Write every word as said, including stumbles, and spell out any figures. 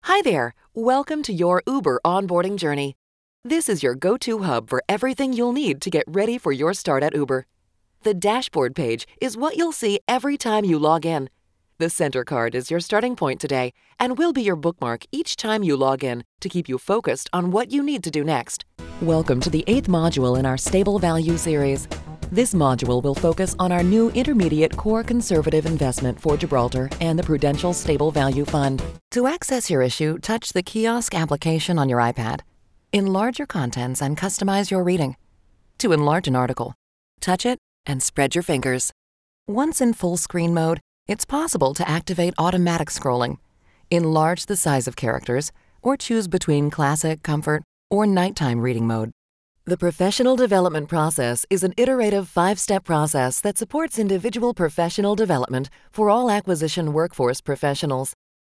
Hi there. Welcome to your Uber onboarding journey. This is your go-to hub for everything you'll need to get ready for your start at Uber. The dashboard page is what you'll see every time you log in. The center card is your starting point today and will be your bookmark each time you log in to keep you focused on what you need to do next. Welcome to the eighth module in our Stable Value series. This module will focus on our new intermediate core conservative investment for Gibraltar and the Prudential Stable Value Fund. To access your issue, touch the kiosk application on your iPad. Enlarge your contents and customize your reading. To enlarge an article, touch it and spread your fingers. Once in full screen mode, it's possible to activate automatic scrolling. Enlarge the size of characters, or choose between classic, comfort, or nighttime reading mode. The professional development process is an iterative five-step process that supports individual professional development for all acquisition workforce professionals.